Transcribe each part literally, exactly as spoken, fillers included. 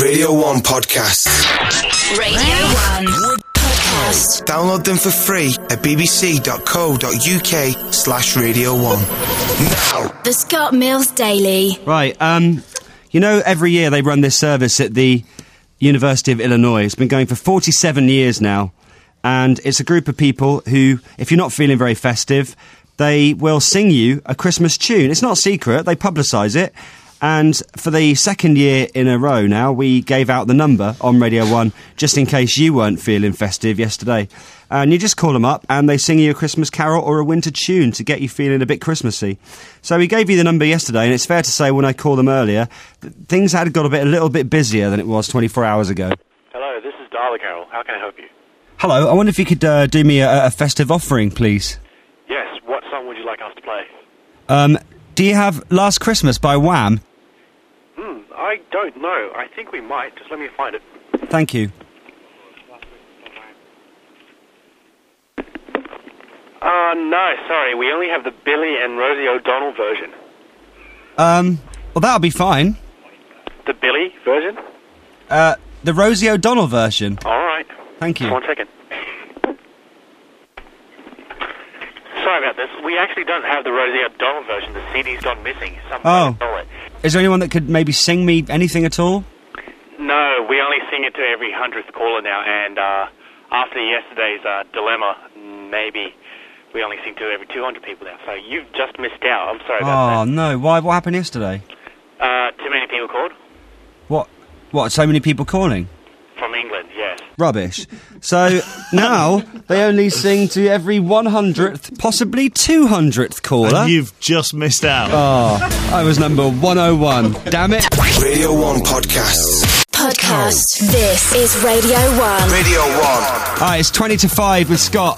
Radio one podcasts. Radio one podcast. Download them for free at bbc.co.uk slash Radio one. Now. The Scott Mills Daily. Right, um, you know, every year they run this service at the University of Illinois. It's been going for forty-seven years now. And it's a group of people who, if you're not feeling very festive, they will sing you a Christmas tune. It's not secret, they publicise it. And for the second year in a row now, we gave out the number on Radio one, just in case you weren't feeling festive yesterday. And you just call them up and they sing you a Christmas carol or a winter tune to get you feeling a bit Christmassy. So we gave you the number yesterday, and it's fair to say when I called them earlier, th- things had got a bit a little bit busier than it was twenty-four hours ago. Hello, this is Dial a Carol. How can I help you? Hello, I wonder if you could uh, do me a, a festive offering, please. Yes, what song would you like us to play? Um, do you have Last Christmas by Wham? Hmm, I don't know. I think we might. Just let me find it. Thank you. Uh, no, sorry. We only have the Billy and Rosie O'Donnell version. Um, well, that'll be fine. The Billy version? Uh, the Rosie O'Donnell version. All right. Thank you. One second. Sorry about this. We actually don't have the Rosie O'Donnell version. The C D's gone missing. Someone Oh. stole it. Is there anyone that could maybe sing me anything at all? No, we only sing it to every hundredth caller now, and uh, after yesterday's uh, dilemma, maybe we only sing to every two hundred people now. So you've just missed out. I'm sorry about Oh, no. Why? What happened yesterday? that. Uh, too many people called? What? What, so many people calling? From England, yes. Rubbish. So now they only sing to every one hundredth, possibly two hundredth caller. And you've just missed out. Oh, I was number one oh one. Damn it. Radio one podcasts. Podcast. This is Radio one. Radio one. Hi, it's twenty to five with Scott.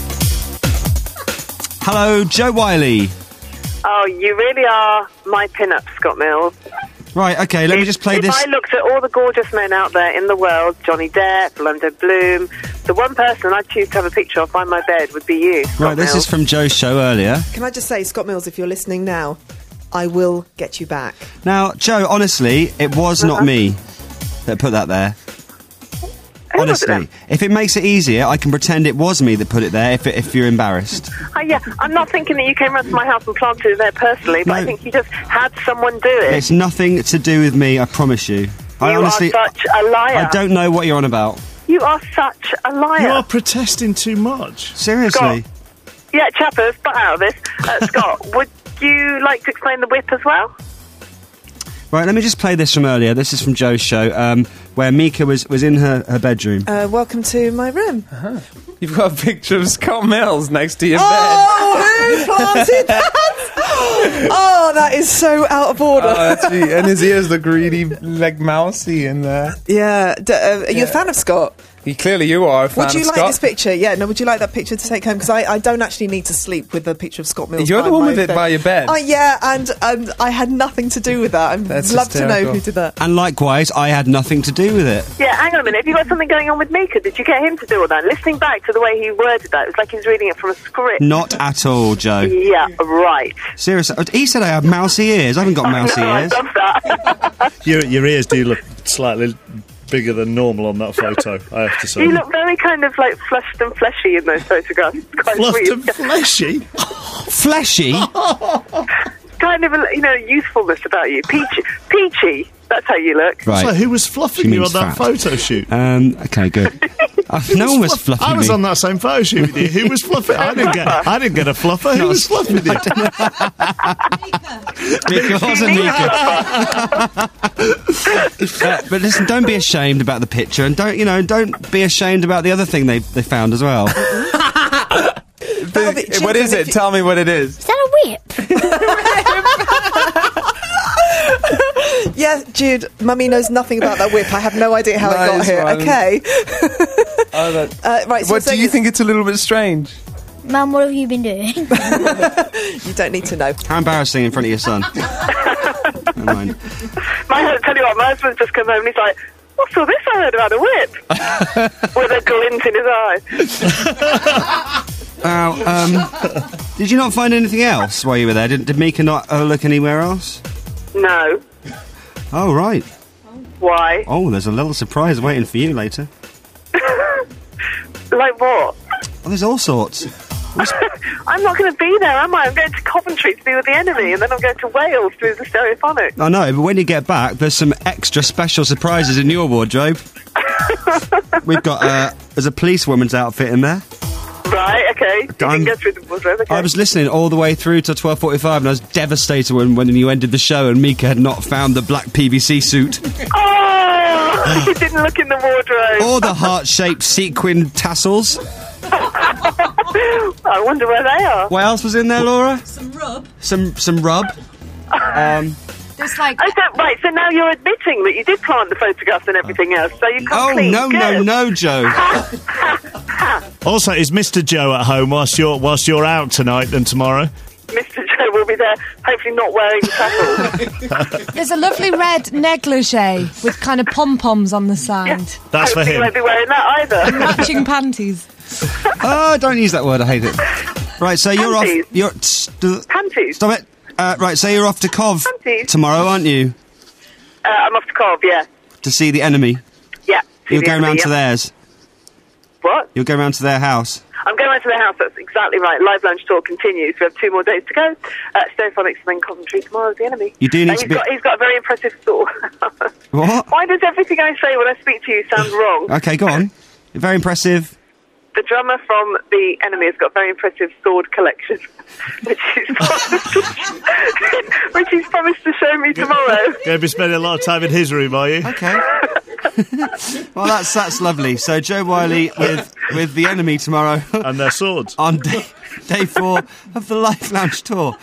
Hello, Joe Wiley. Oh, you really are my pin-up, Scott Mills. Right, okay, let if, me just play if this. I looked at all the gorgeous men out there in the world, Johnny Depp, Orlando Bloom, the one person I'd choose to have a picture of by my bed would be you, Scott Right, this Mills. is from Joe's show earlier. Can I just say, Scott Mills, if you're listening now, I will get you back. Now, Joe, honestly, it was Uh-huh. not me that put that there. Who was it Honestly, then? if it makes it easier, I can pretend it was me that put it there if, it, if you're embarrassed. Oh, yeah, I'm not thinking that you came round to my house and planted it there personally, but No. I think you just had someone do it. It's nothing to do with me, I promise you. I you honestly, are such a liar. I don't know what you're on about. You are such a liar. You are protesting too much. Seriously. Scott. Yeah, chappers, butt out of this. Uh, Scott, would you like to explain the whip as well? Right, let me just play this from earlier. This is from Joe's show, um, where Mika was, was in her, her bedroom. Uh, welcome to my room. You've got a picture of Scott Mills next to your Oh, who planted that? Oh, that is so out of order. bed. Oh, actually, and his ears look really, like, mousy in there. Yeah. D- uh, are you a fan of Scott? You, clearly you are a fan Would you of like Scott. this picture? Yeah, no, would you like that picture to take home? Because I, I don't actually need to sleep with a picture of Scott Mills. You're by the one my with it bed. by your bed. Oh, yeah, and um, I had nothing to do with that. I'd That's love to know hysterical. who did that. And likewise, I had nothing to do with it. Yeah, hang on a minute. Have you got something going on with Mika? Did you get him to do all that? Listening back to the way he worded that, it was like he was reading it from a script. Not at all, Joe. Yeah, right. Seriously, he said I have mousy ears. I haven't got mousy no, ears. I love that. Your, your ears do look slightly bigger than normal on that photo, I have to say. You look very kind of like flushed and fleshy in those photographs. Quite Fluffed sweet. and fleshy? Fleshy? Kind of, a, you know, youthfulness about you. Peachy. Peachy. That's how you look. Right. So who was She fluffing you on means that fat. photo shoot? Um, okay, good. Uh, no one was Fluff- fluffing I was me. on that same photo shoot with you. Who was fluffing? I didn't get. I didn't get a fluffer. Who Not was a- fluffing you? Mika wasn't Mika. uh, but listen, don't be ashamed about the picture, and don't you know? Don't be ashamed about the other thing they they found as well. That'll be- what is Children, it? if you- Tell me what it is. Is that a whip? Yeah, Jude, Mummy knows nothing about that whip. I have no idea how it got Nice here. one. Okay. Oh, that, Uh, right, so what do saying you is- think it's a little bit strange? Mum, what have you been doing? You don't need to know. How embarrassing in front of your son. Never mind. My husband, tell you what, my husband's just come home and he's like, what's all this I heard about a whip? With a glint in his eye. Now, um, did you not find anything else while you were there? Did, did Mika not uh, look anywhere else? No. Oh, right. Why? Oh, there's a little surprise waiting for you later. Like what? Oh, there's all sorts. I'm not going to be there, am I? I'm going to Coventry to be with the enemy, and then I'm going to Wales to do the Stereophonics. I know, but when you get back, there's some extra special surprises in your wardrobe. We've got, uh, there's a policewoman's outfit in there. Right, okay. You I'm- can go through the wardrobe, okay. I was listening all the way through to twelve forty-five, and I was devastated when, when you ended the show and Mika had not found the black P V C suit. Oh! You didn't look in the wardrobe. Or the heart-shaped sequin tassels. I wonder where they are. What else was in there, Laura? Some rub. Some some rub. Um, It's like... I don't, right, so now you're admitting that you did plant the photographs and everything else, so you come oh, clean. no, Good. no, no, Joe. Also, is Mister Joe at home whilst you're whilst you're out tonight and tomorrow? Mister Joe will be there, hopefully not wearing the tassels. There's a lovely red negligee with kind of pom-poms on the side. That's for Hopefully him. you won't be wearing that either. Matching panties. Oh, don't use that word. I hate it. Right, so you're Panties. off. You're st- Panties. stop it. Uh, right, so you're off to Cov Panties. tomorrow, aren't you? Uh, I'm off to Cov, yeah. To see the enemy. Yeah. see You're the going enemy, round to yeah. theirs. What? You're going round to their house. I'm going round to their house, that's exactly right. Live Lounge Tour continues. We have two more days to go. Uh, Stereophonics and then Coventry tomorrow's the enemy. You do need Uh, to he's be- Got, he's got a very impressive store. What? Why does everything I say when I speak to you sound wrong? Okay, go on. Very impressive. The drummer from the enemy has got a very impressive sword collection, which he's promised, which he's promised to show me tomorrow. Going to be spending a lot of time in his room, are you? Okay. Well, that's that's lovely. So Joe Wiley with with the enemy tomorrow And their swords. on day, day four of the Live Lounge tour.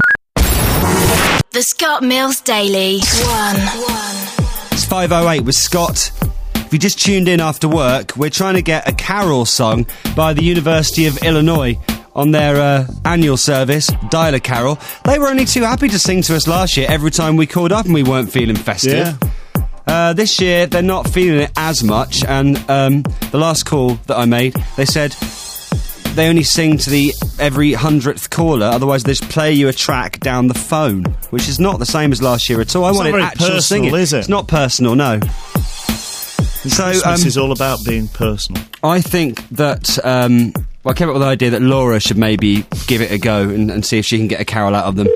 The Scott Mills Daily. One. It's five oh eight with Scott. If you just tuned in after work, we're trying to get a carol sung by the University of Illinois on their uh, annual service, Dialer Carol. They were only too happy to sing to us last year every time we called up and we weren't feeling festive. Yeah. Uh, this year, they're not feeling it as much, and um, the last call that I made, they said they only sing to the every hundredth caller, otherwise they just play you a track down the phone, which is not the same as last year at all. I It's not wanted very actual personal, singing. is it? It's not personal, no. So, Christmas um, is all about being personal. I think that, um, well, I came up with the idea that Laura should maybe give it a go and, and see if she can get a carol out of them.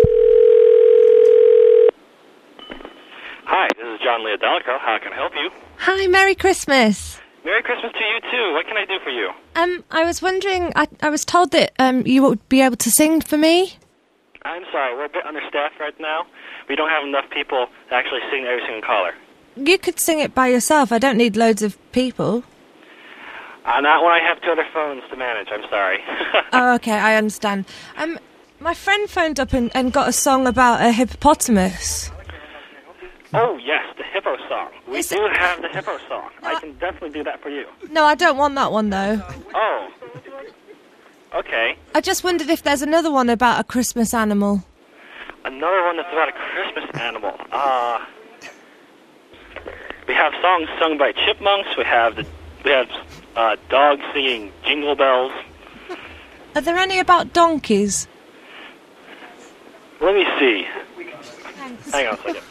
Hi, this is John Leodalico. How can I help you? Hi, Merry Christmas. Merry Christmas to you, too. What can I do for you? Um, I was wondering, I, I was told that um, you would be able to sing for me. I'm sorry, we're a bit understaffed right now. We don't have enough people to actually sing to every single caller. You could sing it by yourself. I don't need loads of people. Uh, not when I have two other phones to manage, I'm sorry. Oh, okay, I understand. Um, my friend phoned up and, and got a song about a hippopotamus. Oh, yes, the hippo song. We Is do it- have the hippo song. I can definitely do that for you. No, I don't want that one, though. Oh. Okay. I just wondered if there's another one about a Christmas animal. Another one that's about a Christmas animal. Uh, we have songs sung by chipmunks. We have the we have uh, dogs singing jingle bells. Are there any about donkeys? Let me see. Hang on a second.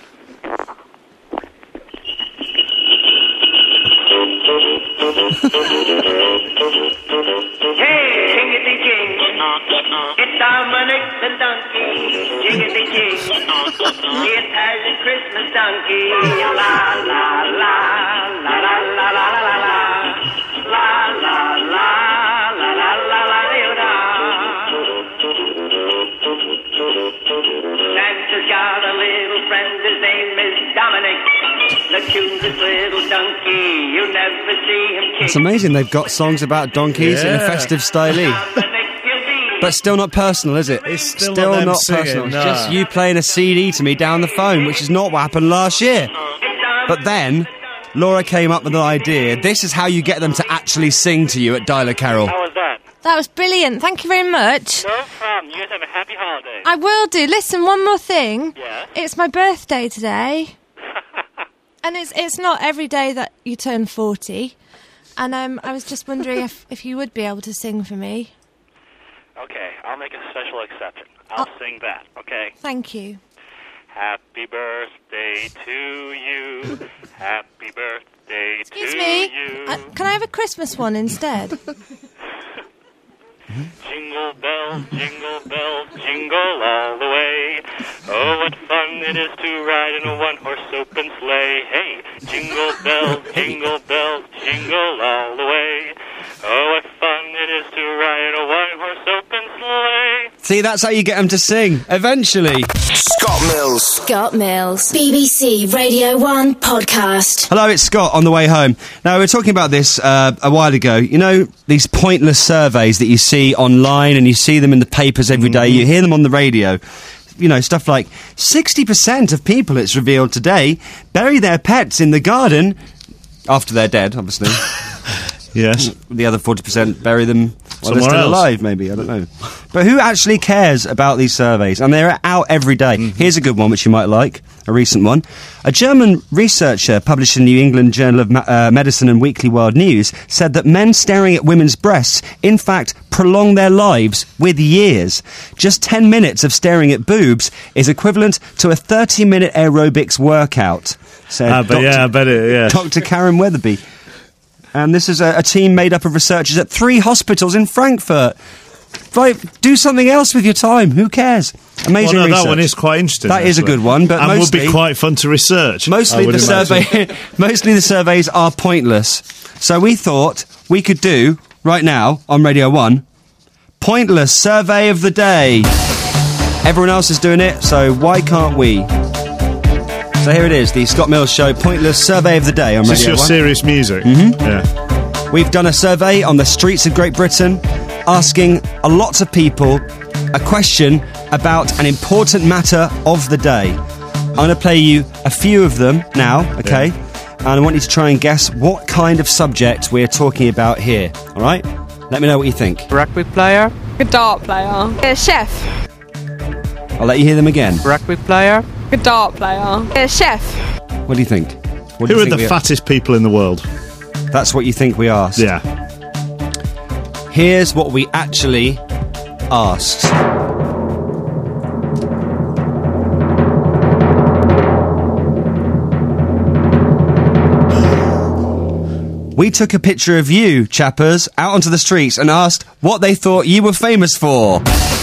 Hey, jingity jing, it's Dominic the donkey. Jingity jing, it has a Christmas donkey. La la la, la la la la la la la, la la la la la la la la. Santa's got a little friend, his name is Dominic. The cutest little donkey, you never see him kick. It's amazing they've got songs about donkeys in a Yeah. festive style. But still not personal, is it? It's still not them singing, personal. It's no. just you playing a C D to me down the phone, which is not what happened last year. But then, Laura came up with an idea. This is how you get them to actually sing to you at Dialer Carol. How was that? That was brilliant. Thank you very much. No problem. You guys have a happy holiday. I will do. Listen, one more thing. Yes? It's my birthday today. And it's it's not every day that you turn forty. And um, I was just wondering if, if you would be able to sing for me. Okay, I'll make a special exception. I'll Oh. sing that, okay? Thank you. Happy birthday to you. Happy birthday Excuse to me. you. Uh, can I have a Christmas one instead? Jingle bells, jingle bells, jingle all the way. Oh, what fun it is to ride in a one-horse open sleigh. Hey, jingle bells, jingle bells, jingle all the way. Oh, what fun it is to ride in a one-horse open sleigh. See, that's how you get them to sing, eventually. Scott Mills. Scott Mills. B B C Radio one podcast. Hello, it's Scott on the way home. Now, we were talking about this uh, a while ago. You know, these pointless surveys that you see online and you see them in the papers every day, you hear them on the radio. You know, stuff like sixty percent of people, it's revealed today, bury their pets in the garden after they're dead, obviously. Yes. The other forty percent bury them while Somewhere they're still else. alive, maybe. I don't know. But who actually cares about these surveys? And they're out every day. Mm-hmm. Here's a good one, which you might like, a recent one. A German researcher published in New England Journal of Ma- uh, Medicine and Weekly World News said that men staring at women's breasts, in fact, prolong their lives with years. Just ten minutes of staring at boobs is equivalent to a thirty-minute aerobics workout, said Ah, but Doctor yeah, I bet it, yeah. Doctor Karen Weatherby. And this is a, a team made up of researchers at three hospitals in Frankfurt. Right, do something else with your time. Who cares? Amazing Well, no, research. that one is quite interesting. That is a actually. good one, but and mostly would be quite fun to research. mostly I would the imagine. survey, mostly the surveys are pointless. So we thought we could do right now on Radio One, pointless survey of the day. Everyone else is doing it, so why can't we? So here it is, the Scott Mills Show pointless survey of the day on Is this Radio your One. serious music? Mm-hmm. Yeah. We've done a survey on the streets of Great Britain asking a lot of people a question about an important matter of the day. I'm going to play you a few of them now, okay? And I want you to try and guess what kind of subject we're talking about here, all right? Let me know what you think. Rugby player. A dart player. A chef. I'll let you hear them again. Rugby player. A dart player. A chef. What do you think? What do Who you are think the we fattest people in the world? That's what you think we asked. Yeah. Here's what we actually asked. We took a picture of you, chappers, out onto the streets and asked what they thought you were famous for.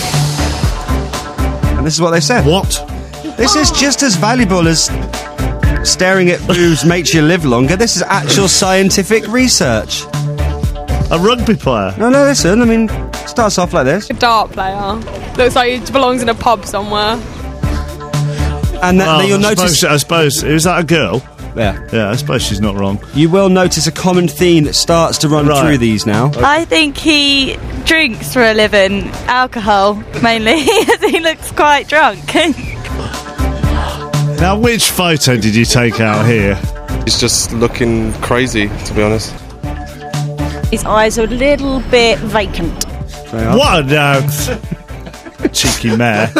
And this is what they said. What? This is just as valuable as staring at boobs makes you live longer. This is actual scientific research. A rugby player? No, no, listen, I mean, starts off like this. A dart player. Looks like he belongs in a pub somewhere. And that, Well, then you'll I notice... Suppose, I suppose... Is that a girl? Yeah. Yeah, I suppose she's not wrong. You will notice a common theme that starts to run Right. through these now. I think he drinks for a living, alcohol mainly, as he looks quite drunk. Now, which photo did you take out here? He's just looking crazy, to be honest. His eyes are a little bit vacant. What? No. Cheeky mare.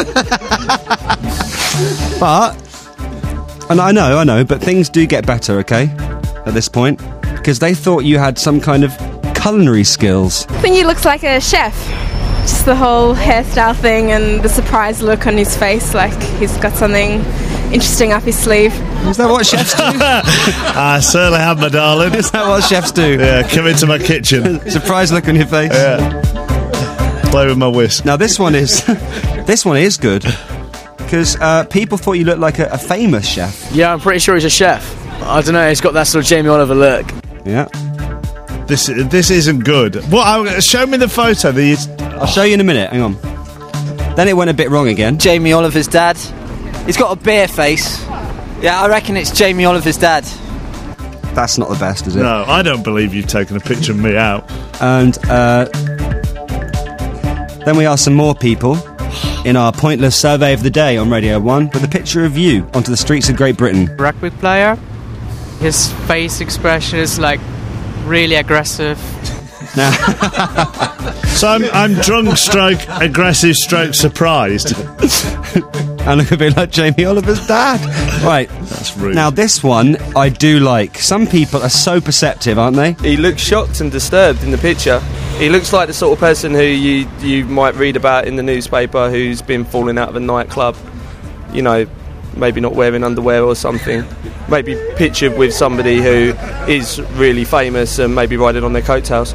But, and I know, I know, but things do get better, okay, at this point, because they thought you had some kind of culinary skills. I think he looks like a chef. Just the whole hairstyle thing and the surprised look on his face, like he's got something interesting up his sleeve. Is that what chefs do? I certainly have, my darling. Is that what chefs do? Yeah, come into my kitchen. Surprised look on your face. Yeah. Play with my whisk. Now this one is, this one is good, because uh, people thought you looked like a, a famous chef. Yeah, I'm pretty sure he's a chef. I don't know, he's got that sort of Jamie Oliver look. Yeah. This this isn't good. What? I, show me the photo. The, I'll show you in a minute. Hang on. Then it went a bit wrong again. Jamie Oliver's dad. He's got a beer face. Yeah, I reckon it's Jamie Oliver's dad. That's not the best, is it? No, I don't believe you've taken a picture of me out. And uh, then we asked some more people in our pointless survey of the day on Radio one with a picture of you onto the streets of Great Britain. Rugby player. His face expression is like really aggressive. Now, so I'm, I'm drunk, stroke, aggressive, stroke, surprised. And look a bit like Jamie Oliver's dad. Right. That's rude. Now this one I do like. Some people are so perceptive, aren't they? He looks shocked and disturbed in the picture. He looks like the sort of person who you, you might read about in the newspaper who's been falling out of a nightclub. You know, maybe not wearing underwear or something. Maybe pictured with somebody who is really famous and maybe riding on their coattails.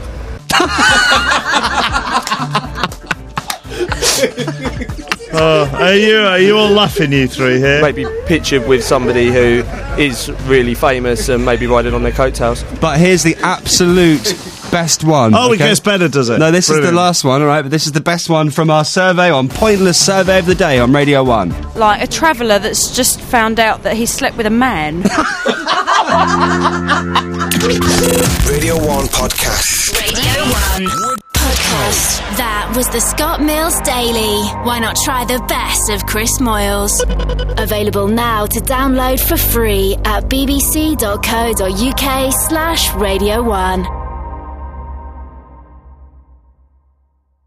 Oh, are you are you all laughing, you three here? Maybe pictured with somebody who is really famous and maybe riding on their coattails. But here's the absolute best one. Oh, it okay? gets better, does it? No, this Brilliant. is the last one, all right? But this is the best one from our survey on Pointless Survey of the Day on Radio one. Like a traveller that's just found out that he slept with a man. Radio one Podcast. Radio one Podcast. That was the Scott Mills Daily. Why not try the best of Chris Moyles? Available now to download for free at bbc.co.uk slash Radio one.